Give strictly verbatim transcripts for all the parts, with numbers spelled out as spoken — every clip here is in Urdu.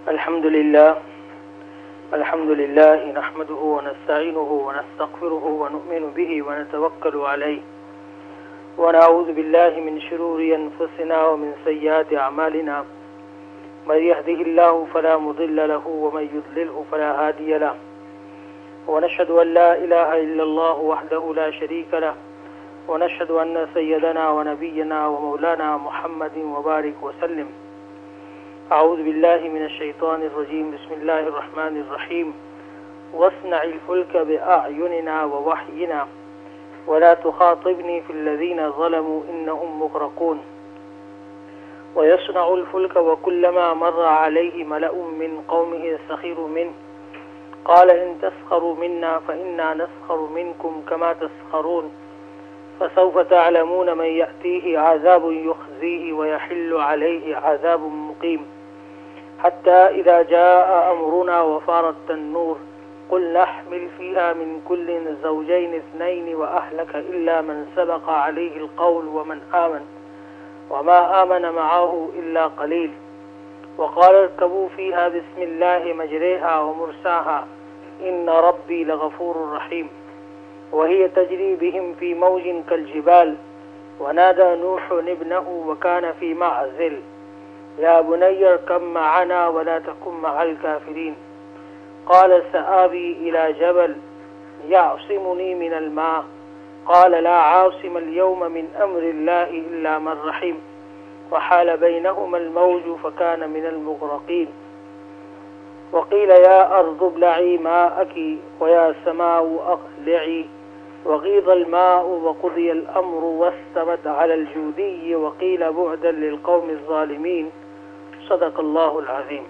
الحمد لله الحمد لله نحمده ونستعينه ونستغفره ونؤمن به ونتوكل عليه ونعوذ بالله من شرور أنفسنا ومن سيئات أعمالنا من يهده الله فلا مضل له ومن يضلله فلا هادي له ونشهد أن لا إله إلا الله وحده لا شريك له ونشهد أن سيدنا ونبينا ومولانا محمد وبارك وسلم. أعوذ بالله من الشيطان الرجيم. بسم الله الرحمن الرحيم. واصنع الفلك بأعيننا ووحينا ولا تخاطبني في الذين ظلموا إنهم مغرقون. ويصنع الفلك وكلما مر عليه ملأ من قومه سخروا منه قال إن تسخروا منا فإنا نسخر منكم كما تسخرون فسوف تعلمون من يأتيه عذاب يخزيه ويحل عليه عذاب مقيم. حتى إذا جاء أمرنا وفارت النور قل نحمل فيها من كل زوجين اثنين وأهلك إلا من سبق عليه القول ومن آمن وما آمن معه إلا قليل. وقال اركبوا فيها بسم الله مجريها ومرساها إن ربي لغفور رحيم. وهي تجري بهم في موج كالجبال ونادى نوح ابنه وكان في معزل يا بني اركب معنا ولا تكن مع الكافرين. قال سآوي إلى جبل يعصمني من الماء قال لا عاصم اليوم من أمر الله إلا من رحم وحال بينهما الموج فكان من المغرقين. وقيل يا أرض ابلعي ماءك ويا سماء أقلعي وغيض الماء وقضي الأمر واستوت على الجودي وقيل بعدا للقوم الظالمين. صدق اللہ العظیم.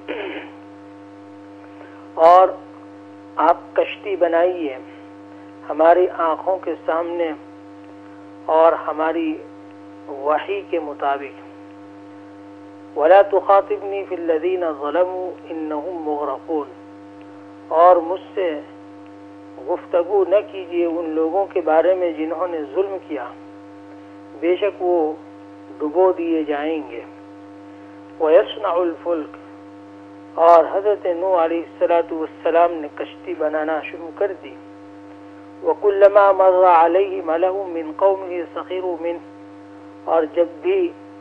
اور آپ کشتی بنائیے ہماری آنکھوں کے سامنے اور ہماری وحی کے مطابق. ولا تخاطبنی فی الذین ظلموا انہم مغرقون. اور مجھ سے گفتگو نہ کیجیے ان لوگوں کے بارے میں جنہوں نے ظلم کیا، بے شک وہ ڈبو دیے جائیں گے. وَيَصْنَعُ الْفُلْكَ. اور حضرت نوح علیہ الصلاۃ والسلام نے کشتی بنانا شروع کر دی. وَكُلَّمَا مَرَّ عَلَيْهِ مَلَأٌ مِّن قَوْمِهِ سَخِرُوا مِنْهُ. اور جب بھی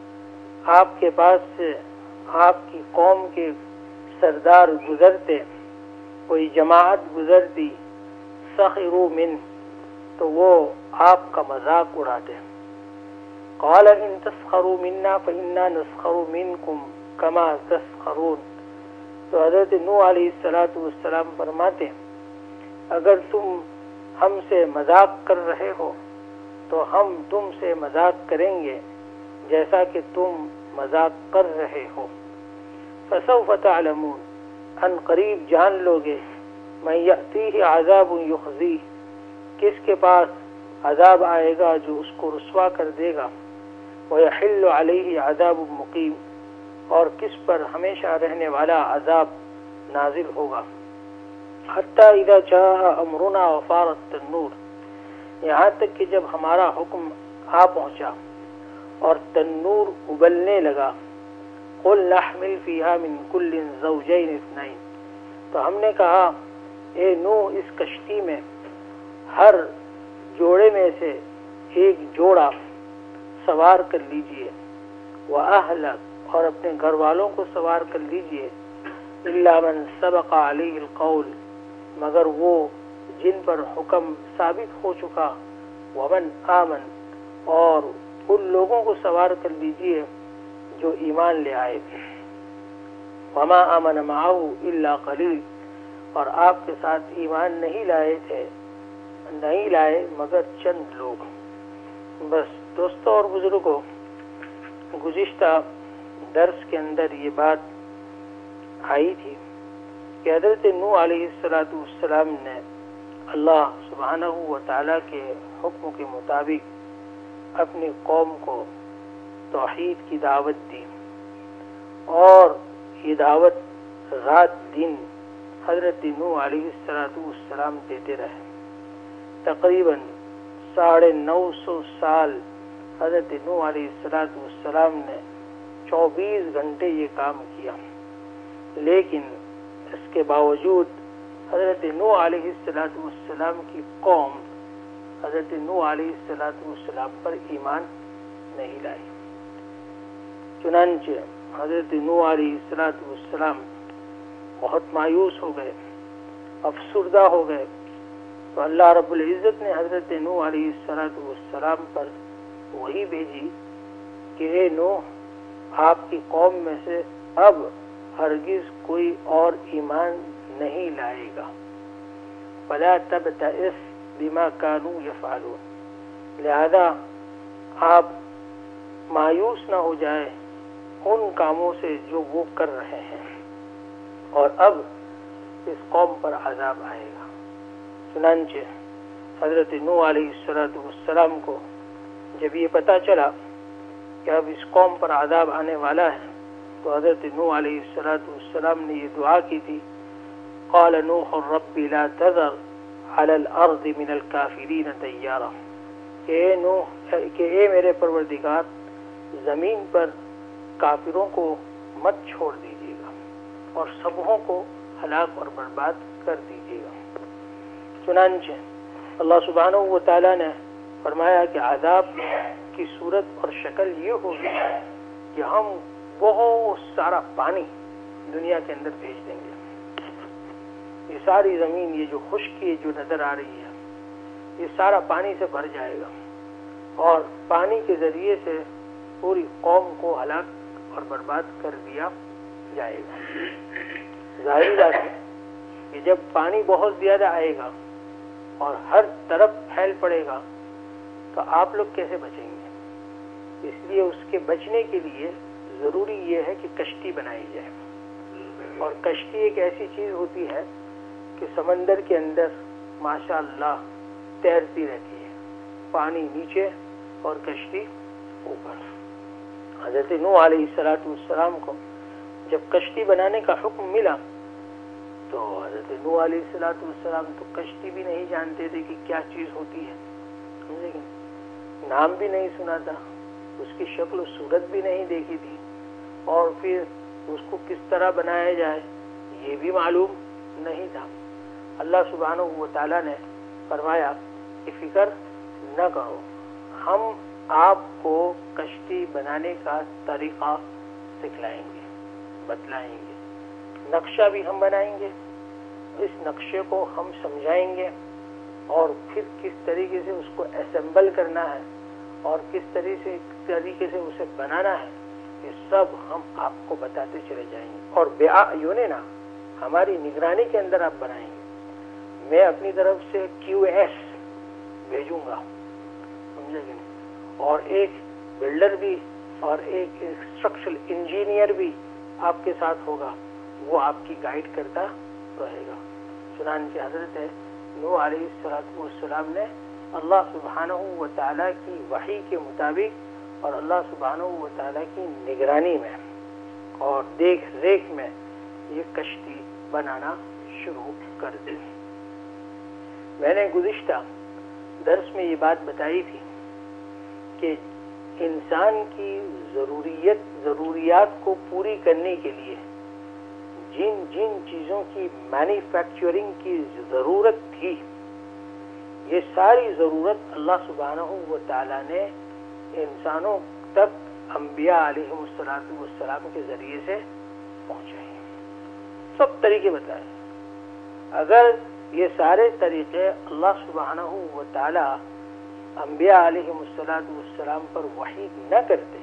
آپ کے پاس سے آپ کی قوم کے سردار گزرتے، کوئی جماعت گزرتی، سخروا منه تو وہ آپ کا مذاق اڑاتے. قال ان تسخروا منا فإنا نسخر منكم كما تسخرون. تو حضرت نوح علیہ الصلاۃ والسلام فرماتے اگر تم ہم سے مذاق کر رہے ہو تو ہم تم سے مذاق کریں گے جیسا کہ تم مذاق کر رہے ہو. فسوف تعلمون. ان قریب جان لوگے من یأتیہ عذاب یخزیہ، کس کے پاس عذاب آئے گا جو اس کو رسوا کر دے گا. ویحل علیہ عذاب مقیم. اور کس پر ہمیشہ رہنے والا عذاب نازل ہوگا. حتی اذا جاء امرنا وفارت النور. یہاں تک کہ جب ہمارا حکم آ پہنچا اور تنور ابلنے لگا. قل نحمل فیہا من کل زوجین اثنین. تو ہم نے کہا اے نوح اس کشتی میں ہر جوڑے میں سے ایک جوڑا سوار کر لیجئے. وَأَهْلَكَ. اور اپنے گھر والوں کو سوار کر لیجئے. إِلَّا مَنْ سَبَقَ عَلَيْهِ الْقَوْلِ. مگر وہ جن پر حکم ثابت ہو چکا. وَمَنْ آمَنَ. اور ان لوگوں کو سوار کر لیجئے جو ایمان لے آئے. وَمَا آمَنَ مَعَهُ إِلَّا قَلِيلٌ. اور آپ کے ساتھ ایمان نہیں لائے تھے نہیں لائے مگر چند لوگ. بس دوستوں اور بزرگوں، گزشتہ درس کے اندر یہ بات آئی تھی کہ حضرت نوح علیہ الصلاۃ والسلام نے اللہ سبحانہ و تعالیٰ کے حکم کے مطابق اپنی قوم کو توحید کی دعوت دی. اور یہ دعوت رات دن حضرت نوح علیہ الصلاۃ والسلام دیتے رہے. تقریباً ساڑھے نو سو سال حضرت نوح علیہ الصلاۃ والسلام نے چوبیس گھنٹے یہ کام کیا. لیکن اس کے باوجود حضرت نوح علیہ السلام کی قوم حضرت نوح علیہ السلام پر ایمان نہیں لائی. چنانچہ حضرت نوح علیہ السلام بہت مایوس ہو گئے، افسردہ ہو گئے. تو اللہ رب العزت نے حضرت نوح علیہ السلام پر وحی بھیجی کہ اے نوح، آپ کی قوم میں سے اب ہرگز کوئی اور ایمان نہیں لائے گا. فلا تبتئس بما كانوا يفعلون، لہذا آپ مایوس نہ ہو جائیں ان کاموں سے جو وہ کر رہے ہیں، اور اب اس قوم پر عذاب آئے گا. چنانچہ حضرت نوح علیہ السلام کو جب یہ پتہ چلا کہ اب اس قوم پر عذاب آنے والا ہے، تو حضرت نوح علیہ السلام نے یہ دعا کی تھی، قال نوح رب لا تذر على الارض من الكافرین دیارا، کہ اے نوح، کہ اے میرے پروردگار، زمین پر کافروں کو مت چھوڑ دیجیے گا اور سبوں کو ہلاک اور برباد کر دیجیے گا. چنانچہ اللہ سبحانہ و تعالیٰ نے فرمایا کہ عذاب کی صورت اور شکل یہ ہوگی کہ ہم بہت سارا پانی دنیا کے اندر بھیج دیں گے. یہ ساری زمین، یہ جو خشکی جو نظر آ رہی ہے، یہ سارا پانی سے بھر جائے گا، اور پانی کے ذریعے سے پوری قوم کو ہلاک اور برباد کر دیا جائے گا. ظاہری بات ہے کہ جب پانی بہت زیادہ آئے گا اور ہر طرف پھیل پڑے گا تو آپ لوگ کیسے بچیں گے؟ اس لیے اس کے بچنے کے لیے ضروری یہ ہے کہ کشتی بنائی جائے. اور کشتی ایک ایسی چیز ہوتی ہے کہ سمندر کے اندر ماشاء اللہ تیرتی رہتی ہے، پانی نیچے اور کشتی اوپر. حضرت نوح علیہ السلام کو جب کشتی بنانے کا حکم ملا تو حضرت نوح علیہ السلام تو کشتی بھی نہیں جانتے تھے کہ کیا چیز ہوتی ہے، لیکن نام بھی نہیں سنا تھا، اس کی شکل و صورت بھی نہیں دیکھی تھی، اور پھر اس کو کس طرح بنایا جائے یہ بھی معلوم نہیں تھا. اللہ سبحانہ و تعالیٰ نے فرمایا کہ فکر نہ کرو، ہم آپ کو کشتی بنانے کا طریقہ سکھلائیں گے، بتلائیں گے. نقشہ بھی ہم بنائیں گے، اس نقشے کو ہم سمجھائیں گے، اور پھر کس طریقے سے اس کو اسمبل کرنا ہے اور کس طریقے سے طریقے سے اسے بنانا ہے، یہ سب ہم آپ کو بتاتے چلے جائیں گے. اور بِأَعْيُنِنَا، ہماری نگرانی کے اندر آپ بنائیں گے. میں اپنی طرف سے کیو ایس بھیجوں گا، سمجھے کہ نہیں، اور ایک بلڈر بھی اور ایک اسٹرکچرل انجینئر بھی آپ کے ساتھ ہوگا، وہ آپ کی گائیڈ کرتا رہے گا. چنانچہ حضرت نوح علیہ السلام نے اللہ سبحانہ و تعالیٰ کی وحی کے مطابق اور اللہ سبحانہ و تعالیٰ کی نگرانی میں اور دیکھ ریکھ میں یہ کشتی بنانا شروع کر دی. میں نے گزشتہ درس میں یہ بات بتائی تھی کہ انسان کی ضروریت ضروریات کو پوری کرنے کے لیے جن جن چیزوں کی مینوفیکچرنگ کی ضرورت تھی، یہ ساری ضرورت اللہ سبحانہ و تعالیٰ نے انسانوں تک انبیاء علیہ السلام کے ذریعے سے پہنچائی، سب طریقے بتائے. اگر یہ سارے طریقے اللہ سبحانہ و تعالیٰ انبیاء علیہ السلام پر وحی نہ کرتے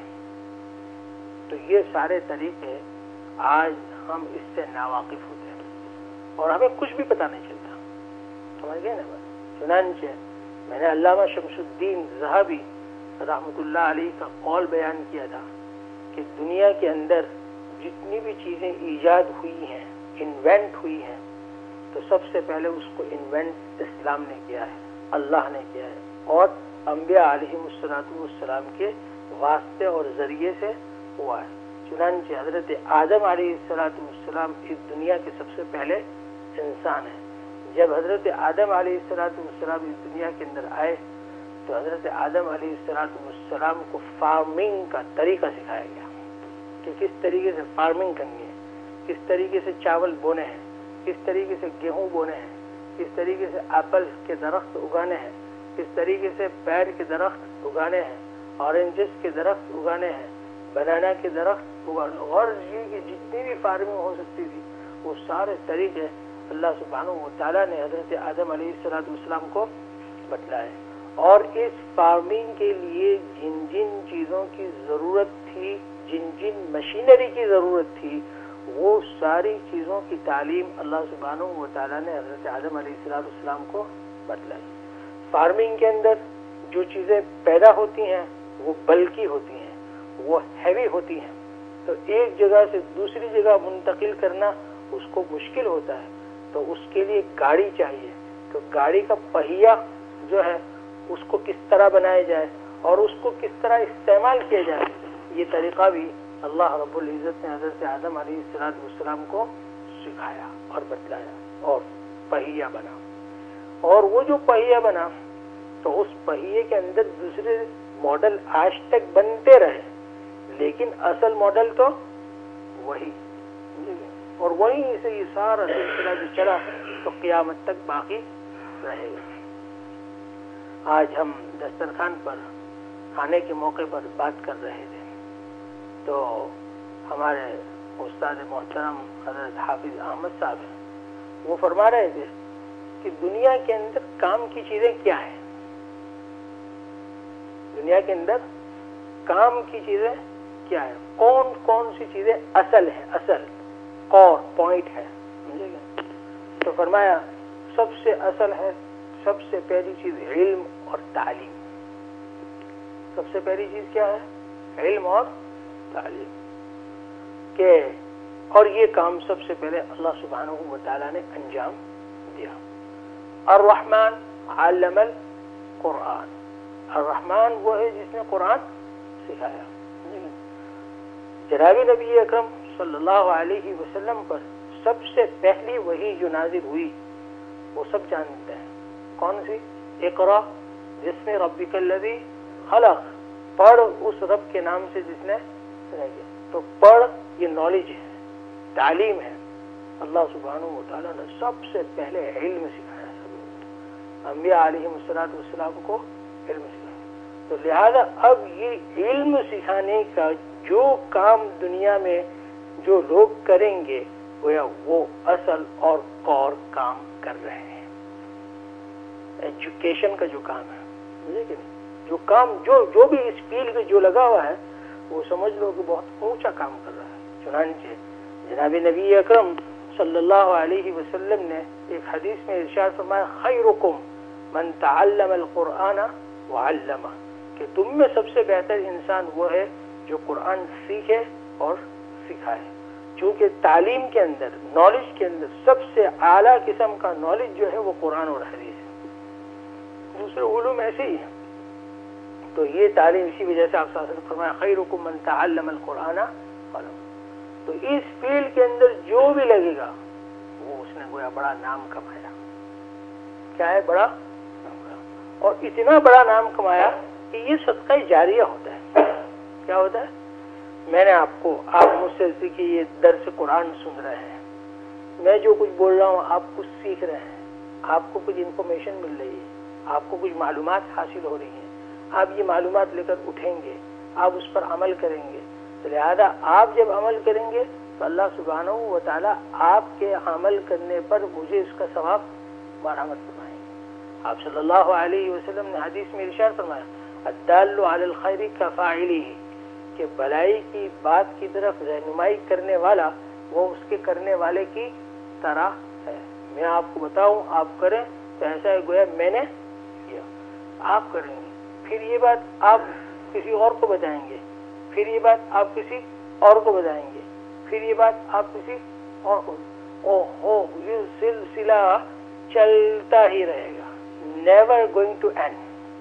تو یہ سارے طریقے آج ہم اس سے ناواقف ہوتے ہیں اور ہمیں کچھ بھی پتہ نہیں چلتا. سمجھ گئے نا بات؟ چنانچہ میں نے علامہ شمس الدین ذہبی رحمۃ اللہ علیہ کا قول بیان کیا تھا کہ دنیا کے اندر جتنی بھی چیزیں ایجاد ہوئی ہیں، انوینٹ ہوئی ہیں، تو سب سے پہلے اس کو انوینٹ اسلام نے کیا ہے، اللہ نے کیا ہے، اور انبیاء علیہ السلام کے واسطے اور ذریعے سے ہوا ہے. چنانچہ حضرت آدم علیہ السلام اس دنیا کے سب سے پہلے انسان ہیں. جب حضرت آدم علیہ السلام اس دنیا کے اندر آئے تو حضرت آدم علیہ السلام کو فارمنگ کا طریقہ سکھایا گیا کہ کس طریقے سے فارمنگ کرنی ہے، کس طریقے سے چاول بونے ہیں، کس طریقے سے گیہوں بونے ہیں، کس طریقے سے ایپل کے درخت اگانے ہیں، کس طریقے سے پیر کے درخت اگانے ہیں، اورنجز کے درخت اگانے ہیں، بنانا کے درخت اگانے، اور یہ کہ جتنی بھی فارمنگ ہو سکتی تھی وہ سارے طریقے اللہ سبحانہ و تعالیٰ نے حضرت آدم علیہ الصلوۃ والسلام کو بتلائے. اور اس فارمنگ کے لیے جن جن چیزوں کی ضرورت تھی، جن جن مشینری کی ضرورت تھی، وہ ساری چیزوں کی تعلیم اللہ سبحانہ و تعالیٰ نے حضرت آدم علیہ الصلوۃ والسلام کو بتلائی. فارمنگ کے اندر جو چیزیں پیدا ہوتی ہیں وہ بلکی ہوتی ہیں، وہ ہیوی ہوتی ہیں، تو ایک جگہ سے دوسری جگہ منتقل کرنا اس کو مشکل ہوتا ہے، تو اس کے لیے گاڑی چاہیے. تو گاڑی کا پہیہ جو ہے اس کو کس طرح بنایا جائے اور اس کو کس طرح استعمال کیا جائے، یہ طریقہ بھی اللہ رب العزت نے حضرت آدم علیہ الصلوۃ والسلام کو سکھایا اور بتلایا، اور پہیہ بنا. اور وہ جو پہیہ بنا تو اس پہیے کے اندر دوسرے ماڈل آج تک بنتے رہے، لیکن اصل ماڈل تو وہی، اور وہیں سے یہ سارا سلسلہ جو چلا تو قیامت تک باقی رہے گا. آج ہم دسترخوان پر کھانے کے موقع پر بات کر رہے تھے تو ہمارے استاد محترم حضرت حافظ احمد صاحب ہیں، وہ فرما رہے تھے کہ دنیا کے اندر کام کی چیزیں کیا ہیں، دنیا کے اندر کام کی چیزیں کیا ہے، کون کون سی چیزیں اصل ہیں، اصل اور پوائنٹ ہے. سمجھے گا؟ تو فرمایا سب سے اصل ہے، سب سے پہلی چیز علم اور تعلیم. سب سے پہلی چیز کیا ہے؟ علم اور تعلیم. کہ اور یہ کام سب سے پہلے اللہ سبحانہ و تعالیٰ نے انجام دیا. الرحمن علم القرآن، الرحمن وہ ہے جس نے قرآن سکھایا. جناب نبی اکرم صلی اللہ علیہ وسلم پر سب سے پہلی وحی جو نازل ہوئی وہ سب جانتے ہیں، کون سی؟ اقرا بسم ربک الذی خلق، پڑھ اس رب کے نام سے جس نے پیدا کیا. تو پڑھ یہ نالج ہے، تعلیم ہے. اللہ سبحانہ و تعالیٰ نے سب سے پہلے علم سکھایا، سب انبیاء علیہ الصلوۃ والسلام کو علم سکھایا. تو لہذا اب یہ علم سکھانے کا جو کام دنیا میں جو لوگ کریں گے وہ اصل اور کور کام کر رہے ہیں. ایجوکیشن کا جو کام ہے، مجھے کہ نہیں، جو کام جو جو بھی اس فیلڈ میں جو لگا ہوا ہے وہ سمجھ لو کہ بہت اونچا کام کر رہا ہے. چنانچہ جناب نبی اکرم صلی اللہ علیہ وسلم نے ایک حدیث میں ارشاد فرمایا خیرکم من تعلم القرآن وعلمہ، کہ تم میں سب سے بہتر انسان وہ ہے جو قرآن سیکھے اور سکھائے. چونکہ تعلیم کے اندر، نالج کے اندر سب سے اعلیٰ قسم کا نالج جو ہے وہ قرآن اور حدیث ہے، دوسرے علوم ایسے ہی ہیں. تو یہ تعلیم اسی وجہ سے آپ صلی اللہ علیہ وسلم نے فرمایا خیرکم من تعلم القرآن وعلمہ. تو اس فیلڈ کے اندر جو بھی لگے گا وہ اس نے گویا بڑا نام کمایا. کیا ہے؟ بڑا نام کمایا. اور اتنا بڑا نام کمایا کہ یہ صدقہ جاریہ ہوتا ہے. کیا ہوتا ہے؟ میں نے آپ کو، آپ مجھ سے سیکھی، یہ درس قرآن سن رہے ہیں، میں جو کچھ بول رہا ہوں آپ کچھ سیکھ رہے ہیں، آپ کو کچھ انفارمیشن مل رہی ہے، آپ کو کچھ معلومات حاصل ہو رہی ہیں، آپ یہ معلومات لے کر اٹھیں گے، آپ اس پر عمل کریں گے. تو لہذا آپ جب عمل کریں گے تو اللہ سبحانہ و تعالیٰ آپ کے عمل کرنے پر مجھے اس کا ثواب مرحمت فرمائیں گے. آپ صلی اللہ علیہ وسلم نے حدیث میں ارشاد فرمایا الدال علی الخیر کفاعلہ، کہ بھلائی کی بات کی طرف رہنمائی کرنے والا وہ اس کے کرنے والے کی طرح ہے. میں آپ کو بتاؤں آپ کریں تو ایسا ہے گویا میں نے کیا، آپ کریں گے، پھر یہ بات آپ کسی اور کو بتائیں گے، پھر یہ بات آپ کسی اور کو بتائیں گے، پھر یہ بات آپ کسی اور کو، او ہو یہ سلسلہ چلتا ہی رہے گا. Never going to end,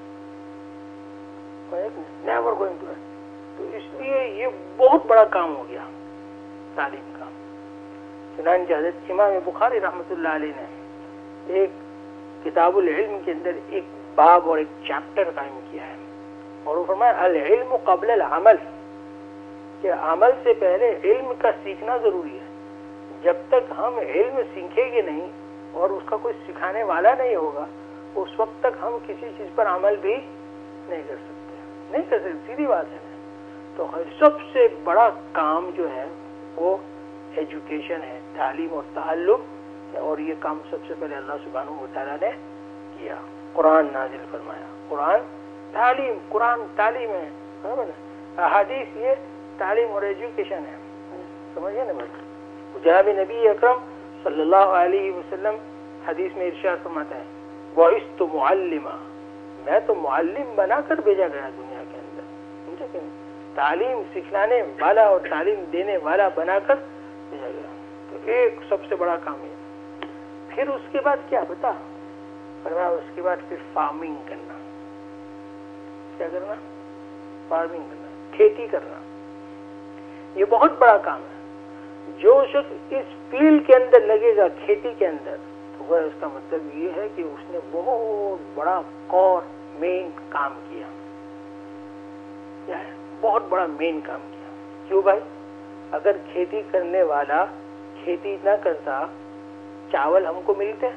never going to end. تو اس لیے یہ بہت بڑا کام ہو گیا تعلیم کا. چنانچہ حضرت امام بخاری رحمۃ اللہ علیہ نے ایک کتاب العلم کے اندر ایک باب اور ایک چیپٹر قائم کیا ہے، اور وہ فرمایا العلم قبل العمل، کہ عمل سے پہلے علم کا سیکھنا ضروری ہے. جب تک ہم علم سیکھیں گے نہیں اور اس کا کوئی سکھانے والا نہیں ہوگا اس وقت تک ہم کسی چیز پر عمل بھی نہیں کر سکتے نہیں کر سکتے سیدھی بات ہے. تو سب سے بڑا کام جو ہے وہ ایجوکیشن ہے, تعلیم اور تعلم, اور یہ کام سب سے پہلے اللہ سبحانہ و تعالیٰ نے کیا, قرآن نازل فرمایا. قرآن تعلیم, قرآن تعلیم ہے, برابر ہے. احادیث یہ تعلیم اور ایجوکیشن ہے, سمجھے نا بھائی. جناب نبی اکرم صلی اللہ علیہ وسلم حدیث میں ارشاد فرماتا ہے بعثت معلما, میں تو معلم بنا کر بھیجا گیا دنیا کے اندر, سمجھے کہ تعلیم سکھلانے والا اور تعلیم دینے والا بنا کر بھیجا گیا. تو ایک سب سے بڑا کام ہے. پھر اس کے بعد کیا بتا فرمایا, اس کے بعد پھر فارمنگ کرنا. کیا کرنا؟ فارمنگ کرنا, کھیتی کرنا. یہ بہت بڑا کام ہے. جو شخص اس فیلڈ کے اندر لگے گا, کھیتی کے اندر, تو وہ اس کا مطلب یہ ہے کہ اس نے بہت بڑا کور مین کام کیا. کیا ہے؟ بہت بڑا مین کام کیا. کیوں بھائی؟ اگر کھیتی کرنے والا کھیتی نہ کرتا چاول ہم کو ملتے,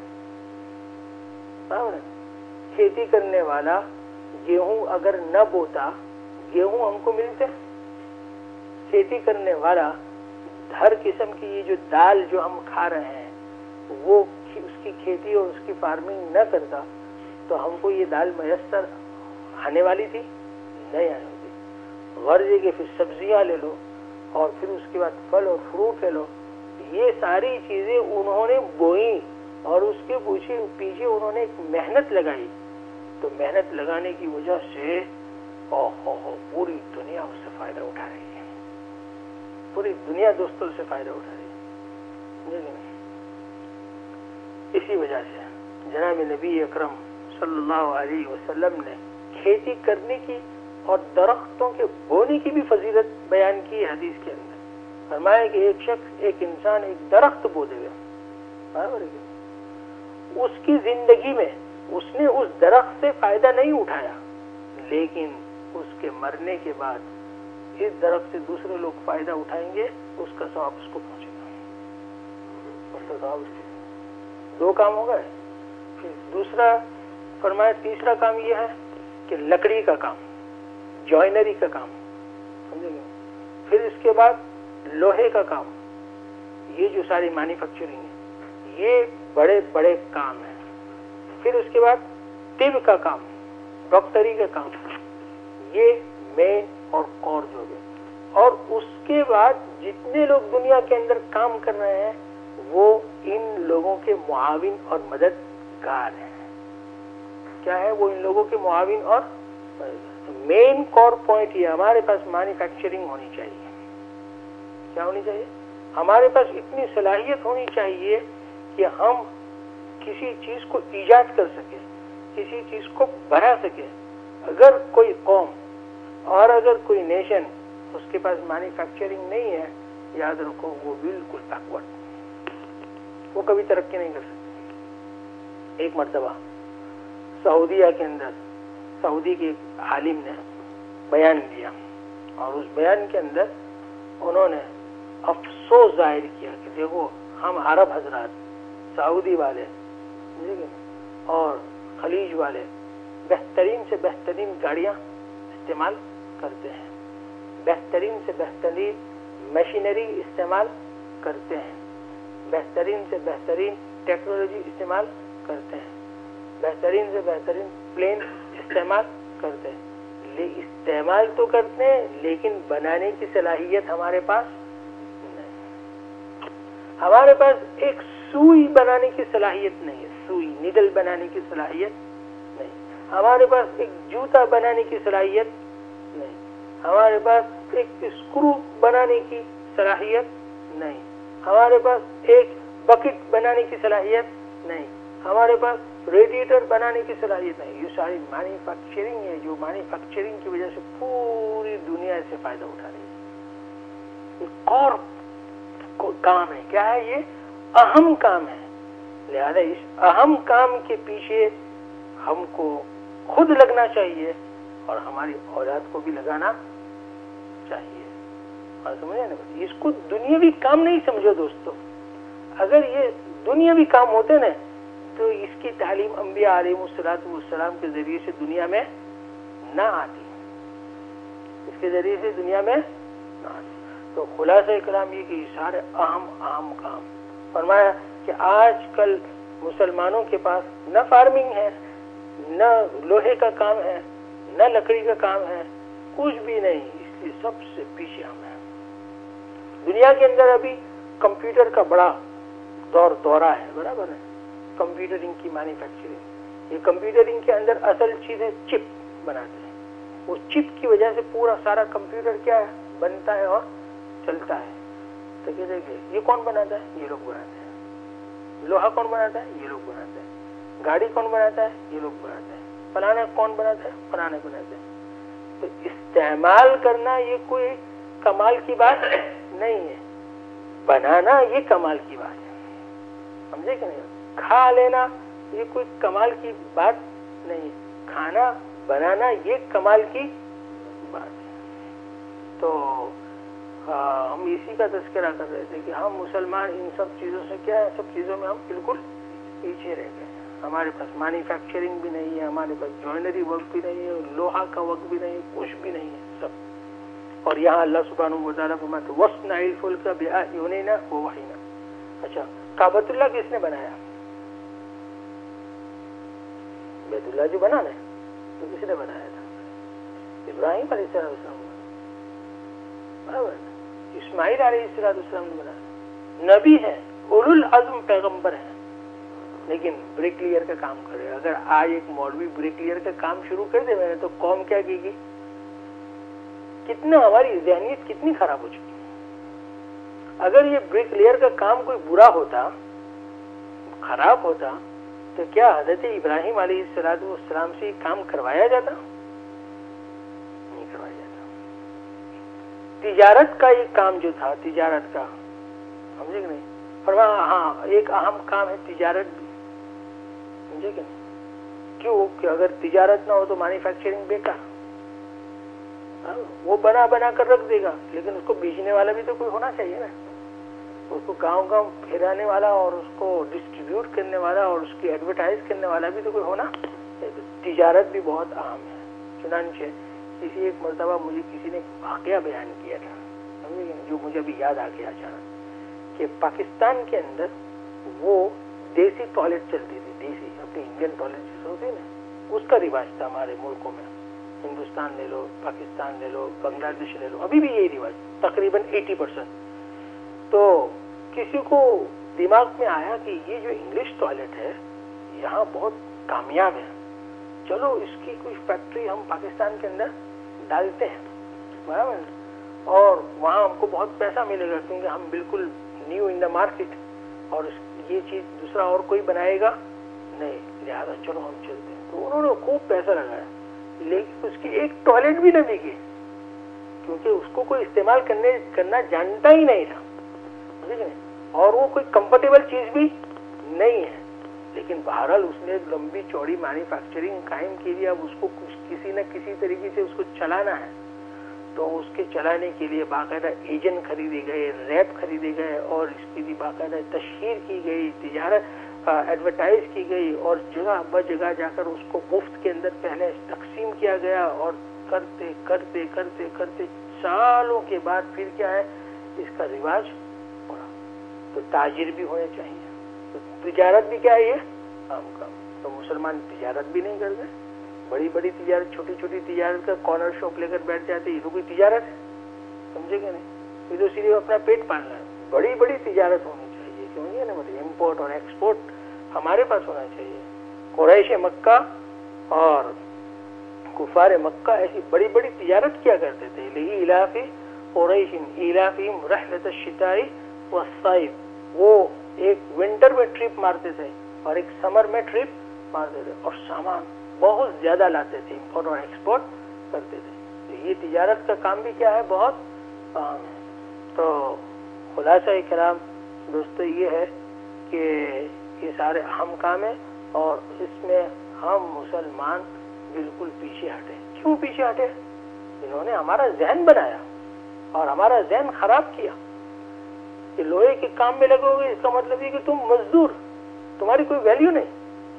کھیتی کرنے والا گیہوں اگر نہ بوتا گیہوں ہم کو ملتے, کھیتی کرنے والا ہر قسم کی یہ جو دال جو ہم کھا رہے ہیں وہ اس کی کھیتی اور اس کی فارمنگ نہ کرتا تو ہم کو یہ دال میسر آنے والی تھی؟ نہیں آنے والی. غرض ہے کہ پھر سبزیاں لے لو اور پھر اس کے بعد پھل اور فروٹ لے لو, یہ ساری چیزیں انہوں نے بوئی اور اس کے پیچھے پیچھے انہوں نے ایک محنت لگائی. تو محنت لگانے کی وجہ سے او ہو ہو پوری دنیا اس سے فائدہ اٹھا رہی ہے. پوری دنیا دوستوں سے فائدہ اٹھا رہی ہے. اسی وجہ سے جناب نبی اکرم صلی اللہ علیہ وسلم نے کھیتی کرنے کی اور درختوں کے بونے کی بھی فضیلت بیان کی حدیث کے اندر. فرمایا کہ ایک شخص, ایک انسان ایک درخت بو دے گا, برابر ہے, اس کی زندگی میں اس نے اس درخت سے فائدہ نہیں اٹھایا, لیکن اس کے مرنے کے بعد اس درخت سے دوسرے لوگ فائدہ اٹھائیں گے, اس کا ثواب اس کو پہنچے گا. اس کا ثواب اس کو. دو کام ہو گئے. پھر دوسرا فرمایا تیسرا کام یہ ہے کہ لکڑی کا کام, جوائنری کا کام, سمجھے گے. پھر اس کے بعد لوہے کا کام, یہ جو ساری مینوفیکچرنگ ہے یہ بڑے بڑے کام ہیں. پھر اس کے بعد طب کا کام, ڈاکٹری کا کام, یہ مین اور کور جو ہے. اور اس کے بعد جتنے لوگ دنیا کے اندر کام کر رہے ہیں وہ ان لوگوں کے معاون اور مددگار ہیں. کیا ہے وہ؟ ان لوگوں کے معاون اور مین کور پوائنٹ یہ ہمارے پاس مینوفیکچرنگ ہونی چاہیے. کیا ہونی چاہیے؟ ہمارے پاس اتنی صلاحیت ہونی چاہیے کہ ہم کسی چیز کو ایجاد کر سکیں, کسی چیز کو بنا سکیں. اگر کوئی قوم اور اگر کوئی نیشن اس کے پاس مینوفیکچرنگ نہیں ہے, یاد رکھو وہ بالکل بیکورڈ, وہ کبھی ترقی نہیں کر سکتے. ایک مرتبہ سعودیہ کے اندر سعودی کے ایک عالم نے بیان دیا اور اس بیان کے اندر انہوں نے افسوس ظاہر کیا کہ دیکھو ہم عرب حضرات, سعودی والے اور خلیج والے بہترین سے بہترین گاڑیاں استعمال کرتے ہیں, بہترین سے بہترین مشینری استعمال کرتے ہیں, بہترین سے بہترین ٹیکنالوجی استعمال کرتے ہیں, بہترین سے بہترین پلین استعمال کرتے ہیں. استعمال تو کرتے ہیں لیکن بنانے کی صلاحیت ہمارے پاس نہیں. ہمارے پاس ایک سوئی بنانے کی صلاحیت نہیں ہے, سوئی نیڈل بنانے کی صلاحیت نہیں. ہمارے پاس ایک جوتا بنانے کی صلاحیت نہیں. ہمارے پاس ایک اسکرو بنانے کی صلاحیت نہیں. ہمارے پاس ایک بکٹ بنانے کی صلاحیت نہیں. ہمارے پاس ریڈیٹر بنانے کی صلاحیت نہیں. یہ ساری مینوفیکچرنگ ہے جو مینوفیکچرنگ کی وجہ سے پوری دنیا سے فائدہ اٹھا رہی ہے. ایک اور کام ہے, کیا ہے یہ؟ اہم کام ہے. لہذا اس اہم کام کے پیچھے ہم کو خود لگنا چاہیے اور ہماری اولاد کو بھی لگانا چاہیے. اور سمجھے نا, اس کو دنیاوی کام نہیں سمجھو دوستو, اگر یہ دنیاوی کام ہوتے نا تو اس کی تعلیم انبیاء علیہ السلام کے ذریعے سے دنیا میں نہ آتی، اس کے ذریعے سے دنیا میں نہ آتی۔ تو خلاصہ کلام یہ کہ یہ سارے اہم اہم کام فرمایا کہ آج کل مسلمانوں کے پاس نہ فارمنگ ہے، نہ لوہے کا کام ہے، نہ لکڑی کا کام ہے، کچھ بھی نہیں، اس لیے سب سے پیچھے ہم ہیں۔ دنیا کے اندر ابھی کمپیوٹر کا بڑا دور دورہ ہے، برابر ہے، کمپیوٹرنگ کی مینوفیکچرنگ۔ یہ کمپیوٹرنگ کے اندر اصل چیز ہے چپ بناتے ہیں، اس چپ کی وجہ سے پورا سارا کمپیوٹر کیا ہے بنتا ہے اور چلتا ہے۔ تو کہ دیکھیں یہ کون بناتا ہے؟ یہ لوگ بناتے ہیں۔ لوہا کون بناتا ہے؟ یہ لوگ بناتے ہیں۔ گاڑی کون بناتا ہے؟ یہ لوگ بناتے ہیں۔ فلانا کون بناتا ہے؟ فلانا بناتے ہیں۔ تو استعمال کرنا یہ کوئی کمال کی بات نہیں ہے، بنانا یہ کمال کی بات ہے، سمجھے کہ نہیں؟ کھا لینا یہ کوئی کمال کی بات نہیں ہے، کھانا بنانا یہ کمال کی بات ہے۔ تو ہم اسی کا تذکرہ کر رہے تھے کہ ہم مسلمان ان سب چیزوں سے کیا ہے، سب چیزوں میں ہم بالکل پیچھے رہ گئے۔ ہمارے پاس مینوفیکچرنگ بھی نہیں ہے، ہمارے پاس جوائنری ورک بھی نہیں ہے، لوہا کا ورک بھی نہیں ہے، کچھ بھی نہیں ہے سب۔ اور یہاں اللہ سبحانہ و تعالیٰ فرماتے ہیں وَاصْنَعِ الْفُلْكَ بِأَعْيُنِنَا وَوَحْيِنَا۔ اچھا، کعبۃ اللہ کس نے بنایا؟ بیت اللہ جو بنا نا تو کس نے بنایا تھا؟ ابراہیم علیہ السلام، برابر، اسماعیل علیہ السلام نے بنایا، نبی ہے، اولو العزم پیغمبر ہے، لیکن بریک لیئر کا کام کر رہے۔ اگر آج ایک مولوی بریک لیئر کا کام شروع کر دے میں نے تو قوم کیا کی گی؟ کتنا ہماری ذہنیت کتنی خراب ہو چکی۔ اگر یہ بریک لیئر کا کام کوئی برا ہوتا، خراب ہوتا، تو کیا حضرت ابراہیم علیہ السلام سے کام کروایا جاتا؟ نہیں کروایا جاتا۔ تجارت کا ایک کام جو تھا، تجارت کا، سمجھے کہ نہیں؟ فرمایا ہاں ایک اہم کام ہے تجارت بھی، سمجھے کہ نہیں؟ کیوں کہ اگر تجارت نہ ہو تو مینوفیکچرنگ بیکار، وہ بنا بنا کر رکھ دے گا، لیکن اس کو بیچنے والا بھی تو کوئی ہونا چاہیے نا، اس کو گاؤں گاؤں پھیرانے والا اور اس کو ڈسٹریبیوٹ کرنے والا اور اس کی ایڈورٹائز کرنے والا بھی تو کوئی ہونا۔ تجارت بھی بہت اہم ہے۔ چنانچہ کسی ایک مرتبہ مجھے کسی نے واقعہ بیان کیا تھا، سمجھے جو مجھے ابھی یاد آ گیا اچانک، کہ پاکستان کے اندر وہ دیسی ٹوائلٹ چلتی تھی، دیسی اپنی انڈین ٹوائلٹ جیسے ہوتی ہے نا، اس کا رواج تھا ہمارے ملکوں میں۔ ہندوستان لے لو، پاکستان لے لو، بنگلہ دیش لے لو، ابھی بھی یہی رواج تقریباً ایٹی پرسینٹ۔ تو کسی کو دماغ میں آیا کہ یہ جو انگلش ٹوائلٹ ہے یہاں بہت کامیاب ہے، چلو اس کی کوئی فیکٹری ہم پاکستان کے اندر ڈالتے ہیں، برابر، اور وہاں ہم کو بہت پیسہ ملے گا کیونکہ ہم بالکل نیو ان دا مارکیٹ، اور یہ چیز دوسرا اور کوئی بنائے گا نہیں، لہٰذا چلو ہم چلتے ہیں۔ تو انہوں نے خوب پیسہ لگایا، لیکن اس کی ایک ٹوائلٹ بھی نہ بکی کیونکہ اس کو کوئی استعمال کرنے کرنا جانتا ہی نہیں تھا، اور وہ کوئی کمفرٹیبل چیز بھی نہیں ہے، لیکن بہرحال اس نے لمبی چوڑی مینوفیکچرنگ قائم کی لیے، اب اس کو کسی نہ کسی طریقے سے اس کو چلانا ہے، تو اس کے چلانے کے لیے باقاعدہ ایجنٹ خریدے گئے، ریپ خریدے گئے، اور اس کی بھی باقاعدہ تشہیر کی گئی، تجارت ایڈورٹائز کی گئی، اور جگہ ب جگہ جا کر اس کو مفت کے اندر پہلے تقسیم کیا گیا، اور کرتے کرتے کرتے کرتے سالوں کے بعد پھر کیا ہے اس کا رواج ہو رہا۔ تو تاجر بھی ہونے چاہیے، تو تجارت بھی کیا ہے یہ عام کام۔ تو مسلمان تجارت بھی نہیں کرتے، بڑی بڑی تجارت، چھوٹی چھوٹی تجارت کا کارنر شاپ لے کر بیٹھ جاتے، یہ تو کوئی تجارت ہے، سمجھے کہ نہیں؟ یہ تو صرف اپنا پیٹ پالنا ہے۔ بڑی بڑی تجارت ہونی چاہیے، کیوں نہیں ہے نا، بڑی امپورٹ اور ایکسپورٹ ہمارے پاس ہونا چاہیے۔ قریش مکہ اور کفار مکہ ایسی بڑی بڑی تجارت کیا کرتے تھے۔ لإیلاف قریش ایلافہم رحلۃ الشتاء والصیف، وہ ایک ونٹر میں ٹرپ مارتے تھے اور ایک سمر میں ٹرپ مارتے تھے، اور سامان بہت زیادہ لاتے تھے، امپورٹ اور ایکسپورٹ کرتے تھے۔ تو یہ تجارت کا کام بھی کیا ہے، بہت اہم ہے۔ تو خلاصہ کلام دوستو یہ ہے کہ یہ سارے اہم کام ہیں، اور اس میں ہم مسلمان بالکل پیچھے ہٹے۔ کیوں پیچھے ہٹے؟ انہوں نے ہمارا ذہن بنایا اور ہمارا ذہن خراب کیا۔ کہ لوہے کے کام میں لگو گے، اس کا مطلب یہ کہ تم مزدور، تمہاری کوئی ویلیو نہیں،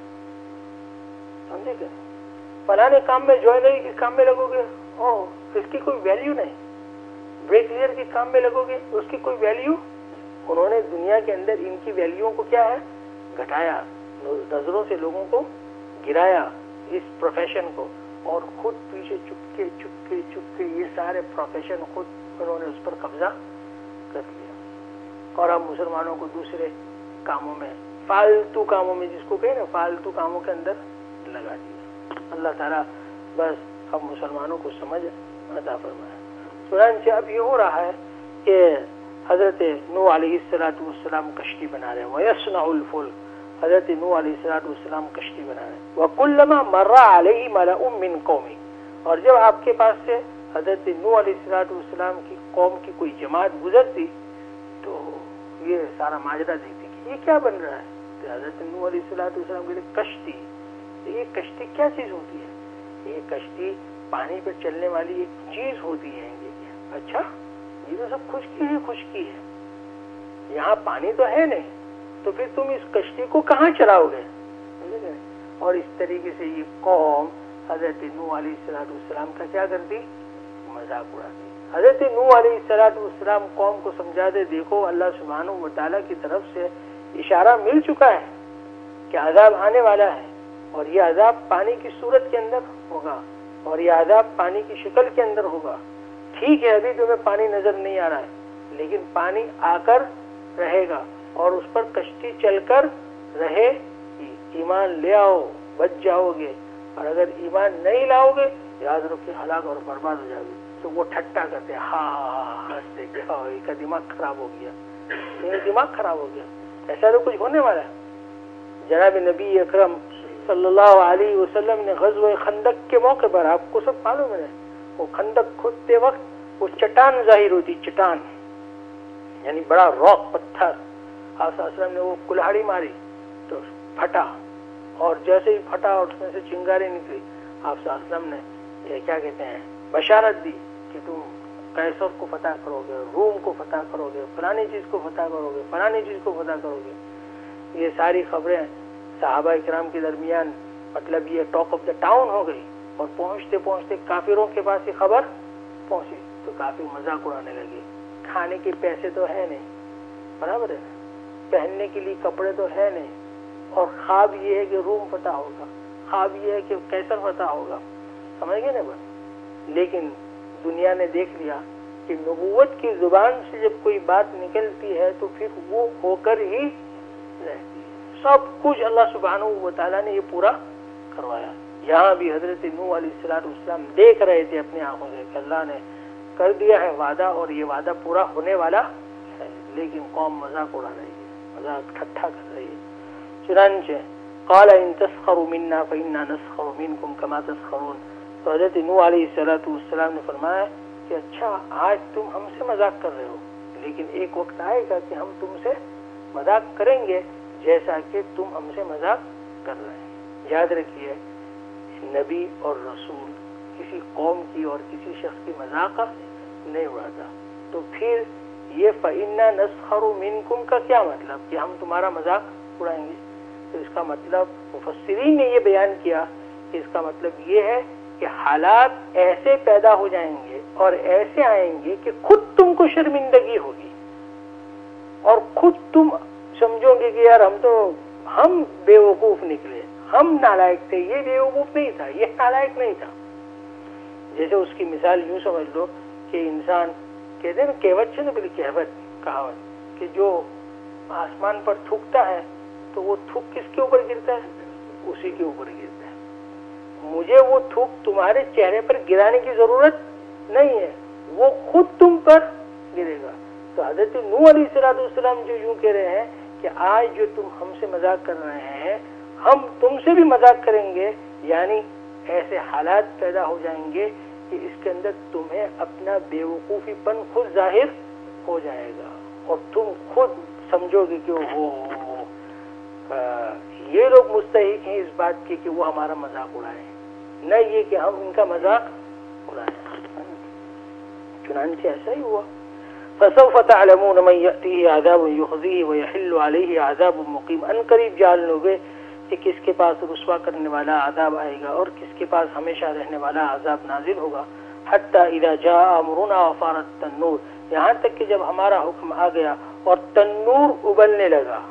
سمجھے کہ فلانے کام میں جوائلری کے کام میں لگو گے، او اس کی کوئی ویلیو نہیں، بریکلیئر کے کام میں لگو گے، اس کی کوئی ویلیو۔ انہوں نے دنیا کے اندر ان کی ویلیو کو کیا ہے گھٹایا، نظروں سے لوگوں کو گرایا اس پروفیشن کو، اور خود پیچھے چپکے چپکے چپکے یہ سارے پروفیشن خود انہوں نے اس پر قبضہ کر لیا، اور اب مسلمانوں کو دوسرے کاموں میں، فالتو کاموں میں، جس کو کہیں نا فالتو کاموں کے اندر لگا دیا۔ اللہ تعالیٰ بس ہم مسلمانوں کو سمجھ عطا فرمائے۔ چنانچہ اب یہ ہو رہا ہے کہ حضرت نوح علیہ الصلوۃ والسلام کشتی بنا رہے ہیں، وَيَصْنَعُ الْفُلْكَ، حضرت نوح علیہ الصلوۃ والسلام کشتی بنا رہے ہیں، وَكُلَّمَا مَرَّ عَلَيْهِ مَلَأٌ مِّن قَوْمِهِ، اور جب آپ کے پاس سے حضرت نوح علیہ الصلوۃ والسلام کی قوم کی کوئی جماعت گزرتی تو یہ سارا ماجرا دیکھتی کہ یہ کیا بن رہا ہے، تو حضرت نوح علیہ الصلوۃ والسلام کے لیے کشتی، یہ کشتی کیا چیز ہوتی ہے؟ یہ کشتی پانی پر چلنے والی ایک چیز ہوتی ہے۔ اچھا یہ تو سب خشکی ہی خشکی ہے، یہاں پانی تو ہے نہیں، تو پھر تم اس کشتی کو کہاں چلاؤ گے؟ اور اس طریقے سے یہ قوم حضرت نوح علیہ الصلوۃ والسلام کا کیا کرتی؟ مذاق اڑاتی۔ حضرت نوح علیہ الصلوۃ والسلام قوم کو سمجھا دے، دیکھو اللہ سبحانہ و تعالیٰ کی طرف سے اشارہ مل چکا ہے کہ عذاب آنے والا ہے، اور یہ عذاب پانی کی صورت کے اندر ہوگا، اور یہ عذاب پانی کی شکل کے اندر ہوگا۔ ٹھیک ہے ابھی تمہیں پانی نظر نہیں آ رہا ہے، لیکن پانی آ کر رہے گا، اور اس پر کشتی چل کر رہے گی، ایمان لے آؤ بچ جاؤ گے، اور اگر ایمان نہیں لاؤ گے یاد رکھو کہ ہلاک اور برباد ہو جاؤ گے۔ تو وہ ٹھٹا کرتے ہاں ہاں ہاں ہنستے کہ ہاں ان کا دماغ خراب ہو گیا، ان کا دماغ خراب ہو گیا، ایسا تو کچھ ہونے والا ہے۔ جناب نبی اکرم صلی اللہ علیہ وسلم نے غزوہ خندق کے موقع پر، آپ کو سب معلوم ہے، وہ خندق کھودتے وقت وہ چٹان ظاہر ہوتی، چٹان یعنی بڑا راک پتھر، آپ صلی اللہ علیہ وسلم نے وہ کلہاڑی ماری تو پھٹا، اور جیسے ہی پھٹا اور اس میں سے چنگاری نکلی، آپ صلی اللہ علیہ وسلم نے یہ کیا کہتے ہیں بشارت دی کہ تم قیصر کو فتح کرو گے، روم کو فتح کرو گے، فلانی چیز کو فتح کرو گے، فلانی چیز کو فتح کرو گے۔ یہ ساری خبریں صحابہ کرام کے درمیان مطلب یہ ٹاک آف دا ٹاؤن ہو گئی، اور پہنچتے پہنچتے کافروں کے پاس یہ خبر پہنچی تو کافی مذاق اڑانے لگے۔ کھانے کے پیسے تو ہے نہیں، برابر ہے، پہننے کے لیے کپڑے تو ہے نہیں، اور خواب یہ ہے کہ روم فتح ہوگا، خواب یہ ہے کہ قیصر فتح ہوگا، سمجھ گئے نا بس۔ لیکن دنیا نے دیکھ لیا کہ نبوت کی زبان سے جب کوئی بات نکلتی ہے تو پھر وہ ہو کر ہی رہتی ہے۔ سب کچھ اللہ سبحانہ و تعالیٰ نے یہ پورا کروایا۔ یہاں بھی حضرت نوح علیہ الصلوۃ والسلام دیکھ رہے تھے اپنی آنکھوں سے کہ اللہ نے کر دیا ہے وعدہ، اور یہ وعدہ پورا ہونے والا ہے، لیکن قوم مذاق اڑا رہی ہے، مذاق ٹھٹھا کر رہی ہے۔ چنانچہ قال ان تسخروا منا فإنا نسخر منكم كما تسخرون، تو حضرت نوح علیہ الصلوۃ والسلام نے فرمایا کہ اچھا آج تم ہم سے مذاق کر رہے ہو، لیکن ایک وقت آئے گا کہ ہم تم سے مذاق کریں گے جیسا کہ تم ہم سے مذاق کر رہے ہیں۔ یاد رکھیے نبی اور رسول کسی قوم کی اور کسی شخص کی مذاق نہیں اڑاتا، تو پھر یہ فإنا نسخر منکم کا کیا مطلب کہ ہم تمہارا مذاق اڑائیں گے؟ تو اس کا مطلب مفسرین نے یہ بیان کیا کہ اس کا مطلب یہ ہے کہ حالات ایسے پیدا ہو جائیں گے اور ایسے آئیں گے کہ خود تم کو شرمندگی ہوگی، اور خود تم سمجھو گے کہ یار ہم تو ہم بے وقوف نکلے، ہم نالائق تھے، یہ بے وقوف نہیں تھا، یہ نالائق نہیں تھا۔ جیسے اس کی مثال یوں سمجھ لو کہ انسان کہتے ہیں نا کہوت ہے نا پہلی کہوت کہاوت کہ جو آسمان پر تھوکتا ہے تو وہ تھوک کس کے اوپر گرتا ہے؟ اسی کے اوپر گرتا ہے۔ مجھے وہ تھوک تمہارے چہرے پر گرانے کی ضرورت نہیں ہے، وہ خود تم پر گرے گا۔ تو حضرت نوح علیہ الصلوۃ والسلام جو یوں کہہ رہے ہیں کہ آج جو تم ہم سے مذاق کر رہے ہیں ہم تم سے بھی مذاق کریں گے، یعنی ایسے حالات پیدا ہو جائیں گے کہ اس کے اندر تمہیں اپنا بے وقوفی پن خود ظاہر ہو جائے گا، اور تم خود سمجھو گے کہ وہ یہ لوگ مستحق ہیں اس بات کی کہ وہ ہمارا مذاق اڑائیں، نہ یہ کہ ہم ان کا مذاق اڑائیں۔ چنانچہ ایسا ہی ہوا۔ فسوف تعلمون من یأتیہ عذاب یخزیہ ویحل علیہ عذاب مقیم، ان قریب جان لو گے کہ کس کے پاس رسوا کرنے والا عذاب آئے گا اور کس کے پاس ہمیشہ رہنے والا عذاب نازل ہوگا. حتی اذا جاء امرنا وفارت التنور، یہاں تک کہ جب ہمارا حکم آ گیا اور تنور ابلنے لگا،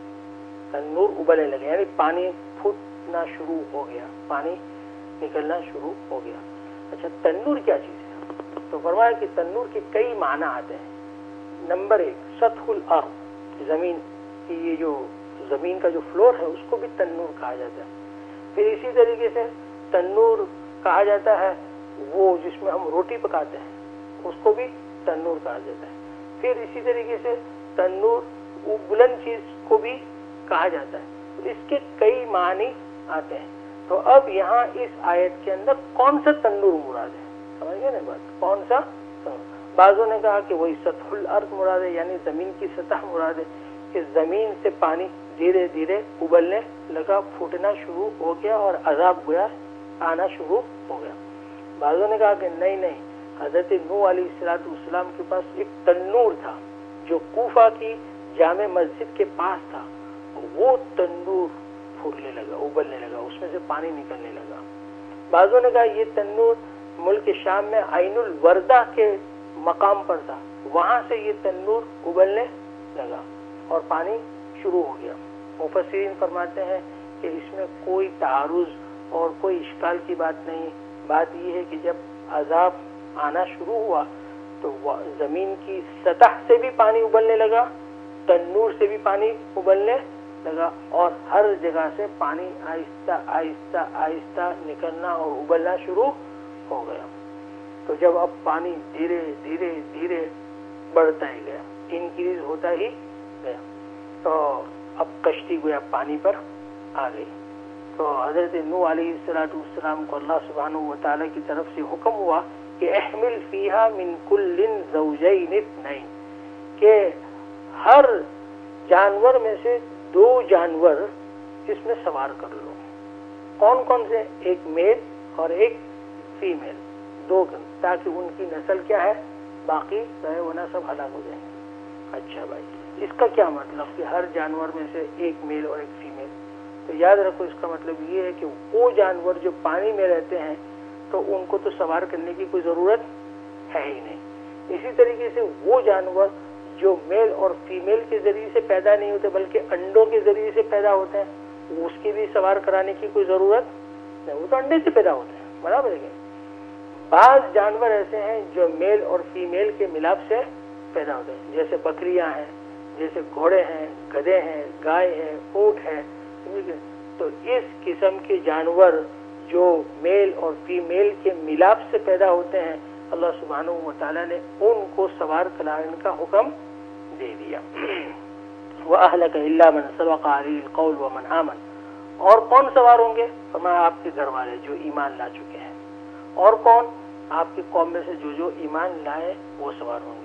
تنور ابلنے لگا یعنی پانی پھوٹنا شروع ہو گیا، پانی نکلنا شروع ہو گیا. اچھا تنور کیا چیز ہے؟ تو فرمایا کہ تنور کے کئی معنی آتے ہیں. نمبر ایک سطح الارض، زمین کی یہ جو زمین کا جو فلور ہے اس کو بھی تنور کہا جاتا ہے. پھر اسی طریقے سے تنور کہا جاتا ہے وہ جس میں ہم روٹی پکاتے ہیں، اس کو بھی تنور کہا جاتا ہے. پھر اسی طریقے سے تنور وہ بلند چیز کو بھی کہا جاتا ہے. تو اس کے کئی معنی آتے ہیں. تو اب یہاں اس آیت کے اندر کون سا تنور مراد ہے؟ سمجھ گئے نا بات، کون سا تنور؟ بعضوں نے کہا کہ وہی سطح الارض مراد ہے، یعنی زمین کی سطح مراد ہے کہ زمین سے پانی دھیرے دھیرے ابلنے لگا، پھوٹنا شروع ہو گیا اور عذاب گویا آنا شروع ہو گیا. بعضوں نے کہا کہ نہیں نہیں، حضرت نوح علیہ الصلوۃ والسلام کے پاس ایک تنور تھا جو کوفہ کی جامع مسجد کے پاس تھا، وہ تنور پھوٹنے لگا، ابلنے لگا، اس میں سے پانی نکلنے لگا. بعضوں نے کہا یہ تنور ملک شام میں عین الوردہ کے مقام پر تھا، وہاں سے یہ تنور ابلنے لگا اور پانی شروع ہو گیا. مفسرین فرماتے ہیں کہ اس میں کوئی تعارض اور کوئی اشکال کی بات نہیں. بات یہ ہے کہ جب عذاب آنا شروع ہوا تو زمین کی سطح سے بھی پانی ابلنے لگا، تنور سے بھی پانی ابلنے لگا، اور ہر جگہ سے پانی آہستہ آہستہ آہستہ نکلنا اور ابلنا شروع ہو گیا. تو جب اب پانی دھیرے دھیرے دھیرے بڑھتا ہی گیا، انکریز ہوتا ہی گیا، تو اب کشتی گویا پانی پر آ گئی. تو حضرت نوح علیہ الصلوۃ والسلام کو اللہ سبحانہ و تعالیٰ کی طرف سے حکم ہوا کہ احمل فیہا من کل زوجین اثنین، کہ ہر جانور میں سے دو جانور اس میں سوار کر لو. کون کون سے؟ ایک میل اور ایک فیمیل، دو، تاکہ ان کی نسل کیا ہے باقی رہے، ورنہ سب ہلاک ہو جائیں گے. اچھا بھائی، اس کا کیا مطلب کہ ہر جانور میں سے ایک میل اور ایک فیمیل؟ تو یاد رکھو اس کا مطلب یہ ہے کہ وہ جانور جو پانی میں رہتے ہیں تو ان کو تو سوار کرنے کی کوئی ضرورت ہے ہی نہیں. اسی طریقے سے وہ جانور جو میل اور فیمیل کے ذریعے سے پیدا نہیں ہوتے بلکہ انڈوں کے ذریعے سے پیدا ہوتے ہیں، اس کی بھی سوار کرانے کی کوئی ضرورت نہیں، وہ تو انڈے سے پیدا ہوتے ہیں، برابر ہے. بعض جانور ایسے ہیں جو میل اور فیمیل کے ملاپ سے پیدا ہوتے ہیں، جیسے بکریاں ہیں، جیسے گھوڑے ہیں، گدھے ہیں، گائے ہیں، اونٹ ہے. تو اس قسم کے جانور جو میل اور فیمیل کے ملاپ سے پیدا ہوتے ہیں، اللہ سبحانہ و تعالیٰ نے ان کو سوار کرانے کا حکم دے دیا. وَأَهْلَكَ إِلَّا مَنْ سَبَقَ عَلَيْهِ الْقَوْلُ وَمَنْ آمَنَ. اور کون سوار ہوں گے؟ فرمایا آپ کے گھر والے جو ایمان لا چکے ہیں. اور کون؟ آپ کی قوم میں سے جو جو ایمان لائے وہ سوار ہوں گے.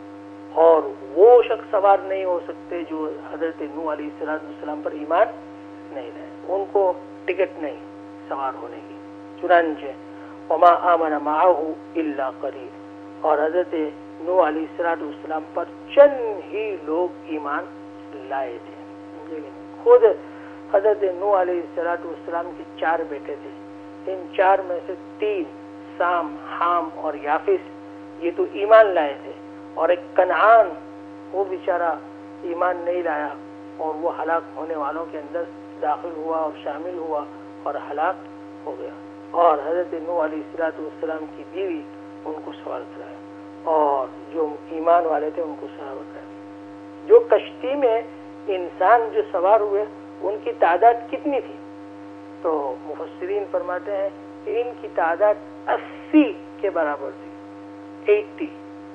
اور وہ شخص سوار نہیں ہو سکتے جو حضرت نوح علیہ السلام پر ایمان نہیں لائے، ان کو ٹکٹ نہیں سوار ہونے کی. چنانچہ وما آمن معه الا قلیل، اور حضرت نوح علیہ السلام پر چند ہی لوگ ایمان لائے تھے. خود حضرت نوح علیہ السلام کے چار بیٹے تھے، ان چار میں سے تین سام، حام اور یافس یہ تو ایمان لائے تھے، اور ایک کنعان وہ بیچارہ ایمان نہیں لایا اور وہ ہلاک ہونے والوں کے اندر داخل ہوا اور شامل ہوا اور ہلاک ہو گیا. اور حضرت نوح علیہ السلام کی بیوی ان کو سوار کرایا اور جو ایمان والے تھے ان کو سوار کرایا. جو کشتی میں انسان جو سوار ہوئے ان کی تعداد کتنی تھی؟ تو مفسرین فرماتے ہیں کہ ان کی تعداد اسی کے برابر تھی. ایٹی،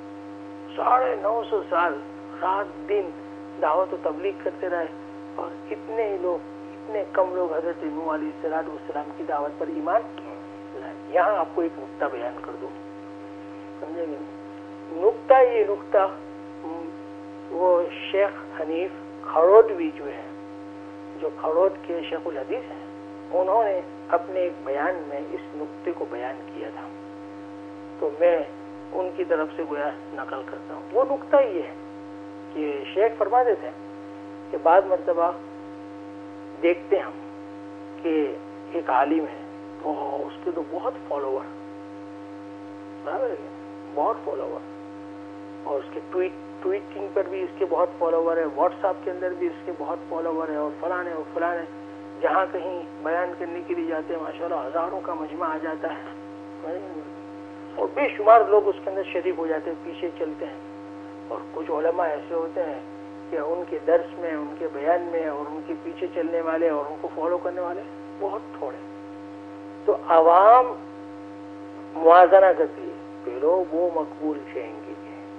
ساڑھے نو سو سال رات دن دعوت و تبلیغ کرتے رہے اور کتنے ہی لوگ، اتنے کم لوگ حضرت نوح علیہ السلام کی دعوت پر ایمان لائے. یہاں آپ کو ایک نقطہ بیان کر دوں، سمجھے گے؟ نقطہ یہ نقطہ وہ شیخ حنیف کھروٹوی جو ہے، جو کھروٹ کے شیخ الحدیث ہیں، انہوں نے اپنے ایک بیان میں اس نقطے کو بیان کیا تھا. تو میں ان کی طرف سے گویا نقل کرتا ہوں. وہ نقطہ یہ ہے کہ شیخ فرما دیتے ہیں کہ بعض مرتبہ دیکھتے ہم کہ ایک عالم ہے تو اس کے تو بہت فالوور، بہت فالوور، اور اس کے ٹویٹ ٹویٹنگ پر بھی اس کے بہت فالوور ہے، واٹس ایپ کے اندر بھی اس کے بہت فالوور ہے، اور فلاں اور فلاں جہاں کہیں بیان کرنے کے لیے جاتے ہیں ماشاءاللہ ہزاروں کا مجمع آ جاتا ہے، اور بے شمار لوگ اس کے اندر شریک ہو جاتے ہیں، پیچھے چلتے ہیں. اور کچھ علماء ایسے ہوتے ہیں کہ ان کے درس میں، ان کے بیان میں، اور ان کے پیچھے چلنے والے اور ان کو فالو کرنے والے بہت تھوڑے. تو عوام موازنہ کرتی ہے کہ لوگ وہ مقبول کہیں گے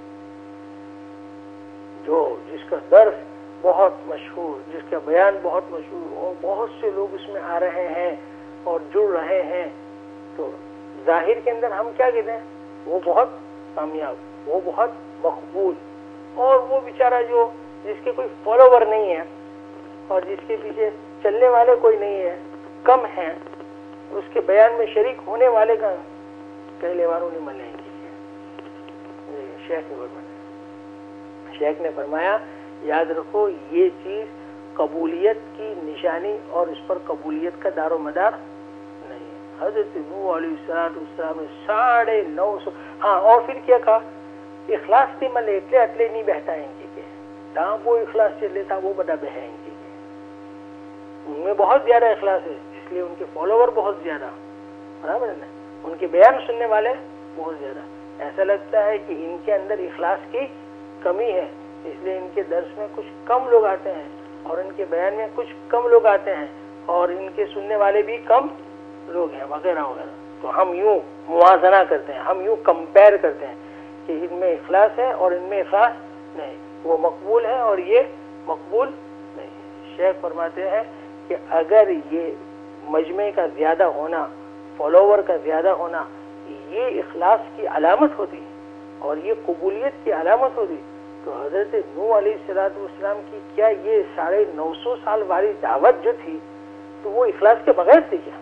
جو جس کا درس بہت مشہور، جس کا بیان بہت مشہور، اور بہت سے لوگ اس میں آ رہے ہیں اور جڑ رہے ہیں. تو ظاہر کے اندر ہم کیا کہتے ہیں؟ وہ بہت کامیاب، وہ بہت مقبول. اور وہ بیچارہ جو جس کے کوئی فالوور نہیں ہے اور جس کے پیچھے چلنے والے کوئی نہیں ہے، کم ہیں، اس کے بیان میں شریک ہونے والے کا پہلے والوں نے ملیں گے. شیخ نے فرمایا شیخ نے فرمایا یاد رکھو یہ چیز قبولیت کی نشانی اور اس پر قبولیت کا دار و مدار نہیں ہے. حضرت نوح علیہ السلام نے ساڑھے نو سو ہاں اور پھر کیا کہا؟ اخلاص تھی ملے اتلے اتلے نہیں بہتا ہے کہ جہاں وہ اخلاص چلے تھا وہ بڑا بہائیں گے. ان میں بہت زیادہ اخلاص ہے، اس لیے ان کے فالوور بہت زیادہ، برابر ہے نا، ان کے بیان سننے والے بہت زیادہ. ایسا لگتا ہے کہ ان کے اندر اخلاص کی کمی ہے، اس لیے ان کے درس میں کچھ کم لوگ آتے ہیں اور ان کے بیان میں کچھ کم لوگ آتے ہیں اور ان کے سننے والے بھی کم لوگ ہیں وغیرہ وغیرہ. تو ہم یوں موازنہ کرتے ہیں، ہم یوں کمپیئر کرتے ہیں کہ ان میں اخلاص ہے اور ان میں اخلاص نہیں، وہ مقبول ہے اور یہ مقبول نہیں. شیخ فرماتے ہیں کہ اگر یہ مجمع کا زیادہ ہونا، فالوور کا زیادہ ہونا یہ اخلاص کی علامت ہوتی اور یہ قبولیت کی علامت ہوتی تو حضرت نوح علیہ الصلوۃ والسلام کی کیا یہ ساڑھے نو سو سال والی دعوت جو تھی تو وہ اخلاص کے بغیر تھی کیا؟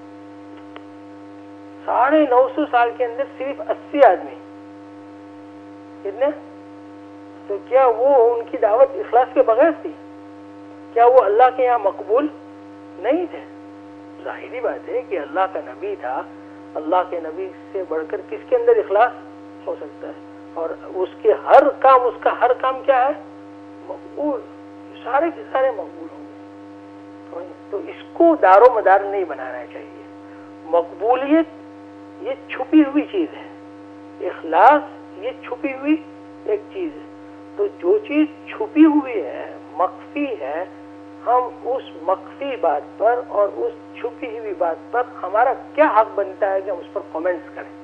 ساڑھے نو سو سال کے اندر صرف اسی آدمی کتنے؟ تو کیا وہ ان کی دعوت اخلاص کے بغیر تھی؟ کیا وہ اللہ کے یہاں مقبول نہیں تھے؟ ظاہری بات ہے کہ اللہ کا نبی تھا، اللہ کے نبی سے بڑھ کر کس کے اندر اخلاص ہو سکتا ہے؟ اور اس کے ہر کام، اس کا ہر کام کیا ہے؟ مقبول، سارے کے سارے مقبول ہوں گے. تو اس کو دار و مدار نہیں بنانا چاہیے. مقبولیت یہ چھپی ہوئی چیز ہے، اخلاص یہ چھپی ہوئی ایک چیز ہے. تو جو چیز چھپی ہوئی ہے، مخفی ہے، ہم اس مخفی بات پر اور اس چھپی ہوئی بات پر ہمارا کیا حق بنتا ہے کہ ہم اس پر کامنٹس کریں؟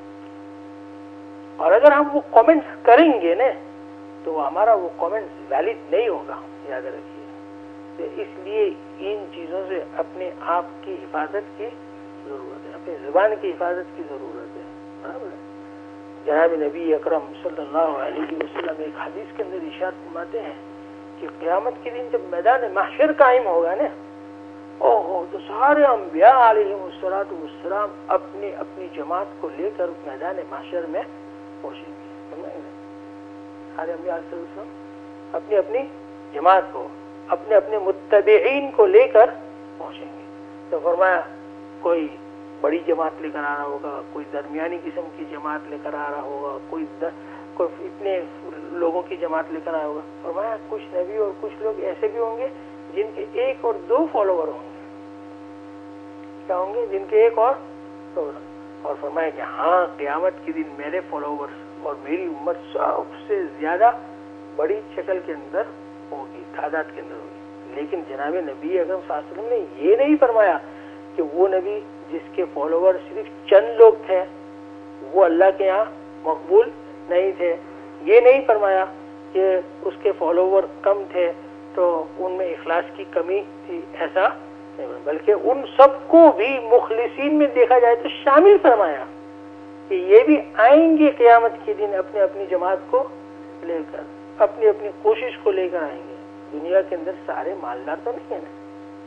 اور اگر ہم وہ کامنٹس کریں گے نا تو ہمارا وہ کامنٹس ویلڈ نہیں ہوگا، یاد رکھیے. تو اس لیے ان چیزوں سے اپنے آپ کی حفاظت کی ضرورت ہے، اپنی زبان کی حفاظت کی ضرورت ہے. برابر ہے. جناب نبی اکرم صلی اللہ علیہ وسلم ایک حدیث کے اندر ارشاد فرماتے ہیں کہ قیامت کے دن جب میدان محشر قائم ہوگا نا، او ہو تو سارے انبیاء علیہ السلام اپنی اپنی جماعت کو لے کر میدان محشر میں پہنچیں گے. سارے انبیاء علیہ السلام اپنی اپنی جماعت کو، اپنے اپنے متبعین کو لے کر پہنچیں گے. تو فرمایا کوئی بڑی جماعت لے کر آ رہا ہوگا، کوئی درمیانی قسم کی جماعت لے کر آ رہا ہوگا، کوئی کوئی اتنے لوگوں کی جماعت لے کر آیا ہوگا. فرمایا کچھ نبی اور کچھ لوگ ایسے بھی ہوں گے جن کے ایک اور دو فالوور ہوں گے. کیا ہوں گے؟ جن کے ایک اور دو. اور فرمایا کہ ہاں قیامت کے دن میرے فالوورز اور میری امت سب سے زیادہ بڑی شکل کے اندر ہوگی، تعداد کے اندر ہوگی. لیکن جناب نبی اکرم صلی اللہ علیہ وسلم نے یہ نہیں فرمایا کہ وہ نبی جس کے فالوور صرف چند لوگ تھے وہ اللہ کے یہاں مقبول نہیں تھے. یہ نہیں فرمایا کہ اس کے فالوور کم تھے تو ان میں اخلاص کی کمی تھی، ایسا نہیں، بلکہ ان سب کو بھی مخلصین میں دیکھا جائے تو شامل فرمایا کہ یہ بھی آئیں گے قیامت کے دن اپنے اپنی جماعت کو لے کر، اپنی اپنی کوشش کو لے کر آئیں گے. دنیا کے اندر سارے مالدار تو نہیں ہے نا،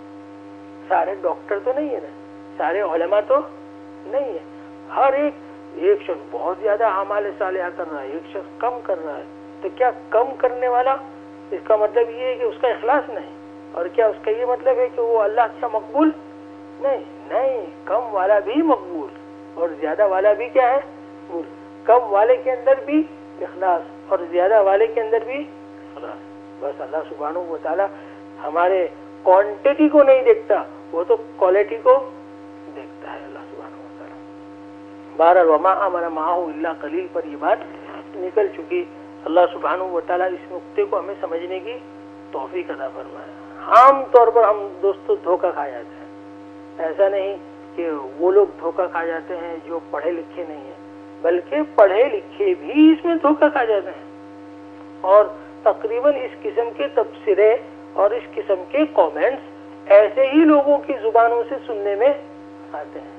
سارے ڈاکٹر تو نہیں ہے نا، سارے علماء تو نہیں ہے. ہر ایک ایک شخص بہت زیادہ اعمال صالحہ کر رہا ہے، ایک شخص کم کر رہا ہے، تو کیا کم کرنے والا اس کا مطلب یہ ہے کہ اس کا اخلاص نہیں، اور کیا اس کا یہ مطلب ہے کہ وہ اللہ سے مقبول نہیں؟ نہیں، کم والا بھی مقبول اور زیادہ والا بھی کیا ہے؟ مقبول۔ کم والے کے اندر بھی اخلاص اور زیادہ والے کے اندر بھی اخلاص۔ بس اللہ سبحانہ و تعالی ہمارے کوانٹٹی کو نہیں دیکھتا، وہ تو کوالٹی کو دیکھتا ہے اللہ سبحانہ و تعالی۔ بہرحال وما آمن معہ الا قلیل پر یہ بات نکل چکی۔ اللہ سبحانہ و تعالیٰ اس نقطے کو ہمیں سمجھنے کی توفیق عطا فرمائے۔ عام طور پر ہم دوستو دھوکہ کھا جاتے ہیں، ایسا نہیں کہ وہ لوگ دھوکہ کھا جاتے ہیں جو پڑھے لکھے نہیں ہیں، بلکہ پڑھے لکھے بھی اس میں دھوکہ کھا جاتے ہیں، اور تقریباً اس قسم کے تبصرے اور اس قسم کے کامنٹس ایسے ہی لوگوں کی زبانوں سے سننے میں آتے ہیں۔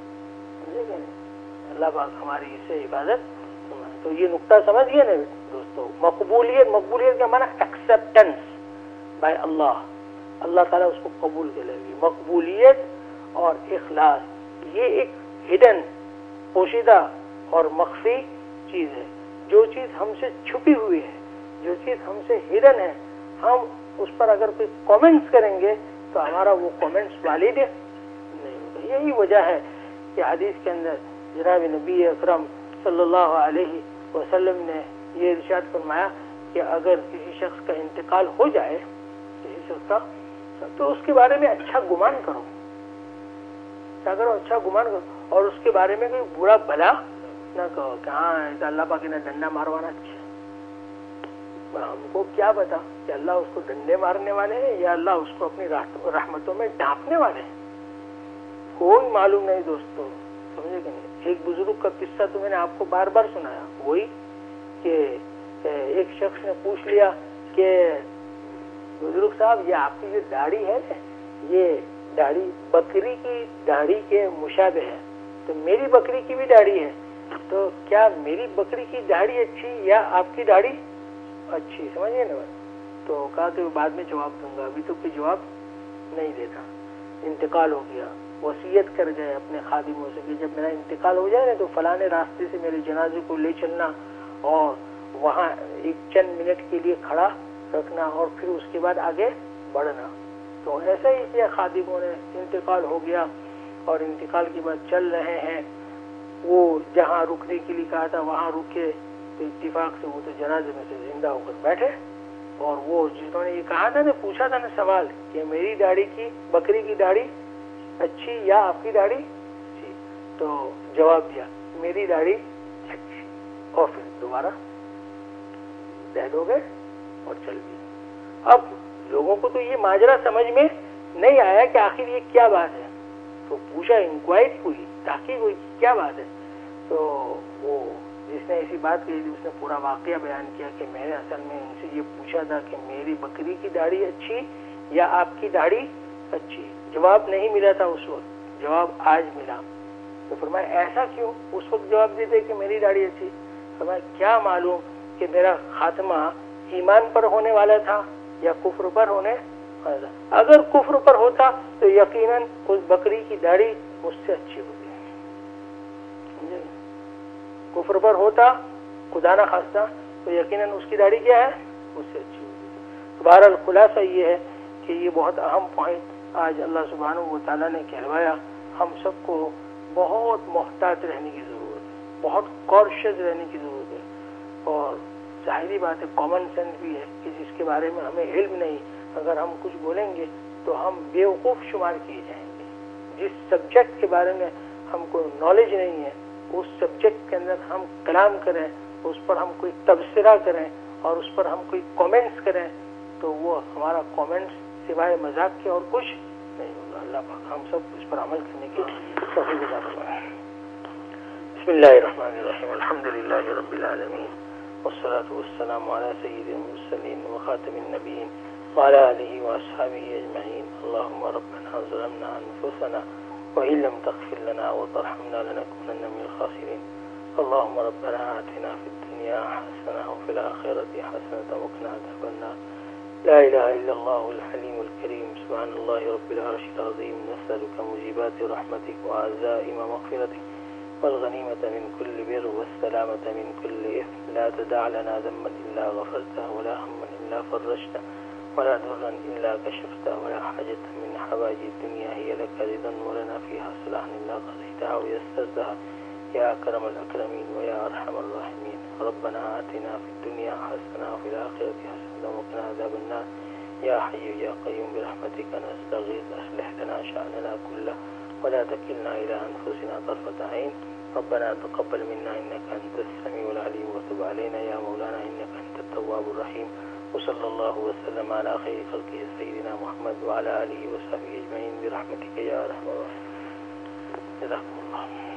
اللہ پاک ہماری اس سے حفاظت۔ تو یہ نقطہ سمجھ گئے نا دوستو؟ مقبولیت، مقبولیت کا معنی ایکسیپٹنس بائی اللہ، اللہ تعالیٰ اس کو قبول کر لے گی۔ مقبولیت اور اخلاص یہ ایک ہڈن، پوشیدہ اور مخفی چیز ہے۔ جو چیز ہم سے چھپی ہوئی ہے، جو چیز ہم سے ہڈن ہے، ہم اس پر اگر کوئی کامنٹس کریں گے تو ہمارا وہ کامنٹس والیڈ نہیں ہوگا۔ یہی وجہ ہے کہ حدیث کے اندر جناب نبی اکرم صلی اللہ علیہ وسلم نے یہ ارشاد فرمایا کہ اگر کسی شخص کا انتقال ہو جائے، کسی شخص کا، تو اس کے بارے میں اچھا گمان کرو، کیا کرو؟ اچھا گمان کرو، اور اس کے بارے میں کوئی برا بھلا نہ کہو کہ ہاں اللہ پاک نے ڈنڈا ماروانا اچھا۔ ہم کو کیا پتا کہ اللہ اس کو ڈنڈے مارنے والے ہیں یا اللہ اس کو اپنی رحمتوں میں ڈھانپنے والے ہیں، کوئی معلوم نہیں دوستو، سمجھے کہ نہیں؟ ایک بزرگ کا قصہ تو میں نے آپ کو بار بار سنایا، وہی کہ ایک شخص نے پوچھ لیا کہ بزرگ صاحب یہ آپ کی جو داڑھی ہے نا، یہ داڑھی بکری کی داڑھی کے مشابہ ہے، تو میری بکری کی بھی داڑھی ہے، تو کیا میری بکری کی داڑھی اچھی یا آپ کی داڑھی اچھی؟ سمجھیے نا بات۔ تو کہا کہ بعد میں جواب دوں گا، ابھی تو کوئی جواب نہیں دیتا۔ انتقال ہو گیا، وصیت کر گئے اپنے خادموں سے کہ جب میرا انتقال ہو جائے نا تو فلانے راستے سے میرے جنازے کو لے چلنا اور وہاں ایک چند منٹ کے لیے کھڑا رکھنا اور پھر اس کے بعد آگے بڑھنا۔ تو ایسا ہی کیا، خادموں نے، انتقال ہو گیا اور انتقال کے بعد چل رہے ہیں، وہ جہاں رکنے کے لیے کہا تھا وہاں رکے، تو اتفاق سے وہ تو جنازے میں سے زندہ ہو کر بیٹھے، اور وہ جنہوں نے یہ کہا تھا نا، پوچھا تھا نا سوال کہ میری داڑھی کی، بکری کی داڑھی اچھی یا آپ کی داڑھی اچھی، تو جواب دیا میری داڑھی اچھی، اور پھر دوبارہ ڈیڈ ہو گئے اور چل گئے۔ اب لوگوں کو تو یہ ماجرا سمجھ میں نہیں آیا کہ آخر یہ کیا بات ہے، تو پوچھا، انکوائری ہوئی، تحقیق ہوئی کیا بات ہے، تو وہ جس نے ایسی بات کہی تھی اس نے پورا واقعہ بیان کیا کہ میں نے اصل میں ان سے یہ پوچھا تھا کہ میری بکری کی داڑھی اچھی یا آپ کی داڑھی اچھی، جواب نہیں ملا تھا اس وقت، جواب آج ملا۔ تو فرمایا ایسا کیوں؟ اس وقت جواب دیتے کہ میری داڑھی اچھی۔ فرمایا کیا معلوم کہ میرا خاتمہ ایمان پر ہونے والا تھا یا کفر پر ہونے والا تھا۔ اگر کفر پر ہوتا تو یقیناً اس بکری کی داڑھی مجھ سے اچھی ہوتی، کفر پر ہوتا خدا نہ خواستہ تو یقیناً اس کی داڑھی کیا ہے، مجھ سے اچھی ہوتی۔ بہرحال خلاصہ یہ ہے کہ یہ بہت اہم پوائنٹ آج اللہ سبحانہ و تعالیٰ نے کہلوایا۔ ہم سب کو بہت محتاط رہنے کی ضرورت ہے، بہت کاشیس رہنے کی ضرورت ہے، اور ظاہری بات ہے کامن سینس بھی ہے کہ جس کے بارے میں ہمیں علم نہیں، اگر ہم کچھ بولیں گے تو ہم بیوقوف شمار کیے جائیں گے۔ جس سبجیکٹ کے بارے میں ہم کو نالج نہیں ہے، اس سبجیکٹ کے اندر ہم کلام کریں، اس پر ہم کوئی تبصرہ کریں اور اس پر ہم کوئی کامنٹس کریں، تو وہ ہمارا کامنٹس سوائے مذاق کے اور کچھ نہیں ہوگا۔ اللہ پاک ہم سب اس پر عمل کرنے کی توفیق عطا فرمائے۔ بسم اللہ الرحمن الرحیم، الحمد للہ رب العالمین، والصلاة والسلام علی سید المرسلین وخاتم النبیین وعلی آلہ واصحابہ اجمعین۔ اللہم ربنا ظلمنا انفسنا وإن لم تغفر لنا وترحمنا لنكونن من الخاسرين اللهم ربنا آتنا في الدنيا حسنة وفي الآخرة حسنة وقنا عذاب النار لا إله إلا الله الحليم الكريم سبحان الله رب العرش العظيم نسألك موجبات رحمتك وعزائم مغفرتك والغنيمة من كل بر والسلامة من كل إثم. لا تدع لنا ذنبا إلا غفرته ولا هما إلا فرجته ولا ضرا إلا كشفته ولا حاجة من حوائج الدنيا هي لك رضا ولنا فيها صلاح إلا قضيتها ويسرتها يا أكرم الأكرمين ويا أرحم الراحمين. ربنا آتنا في الدنيا حسنة وفي الآخرة حسنة وقنا عذاب النار. يا حي يا قيوم برحمتك نستغيث أصلح لنا شأننا كله ولا تكلنا إلى أنفسنا طرفة عين. ربنا تقبل منا إنك أنت السميع العليم وتب علينا يا مولانا إنك أنت التواب الرحيم. وصلى الله وسلم على خير خلقه سيدنا محمد وعلى آله وصحبه أجمعين برحمتك يا أرحم الراحمين. جزاكم الله.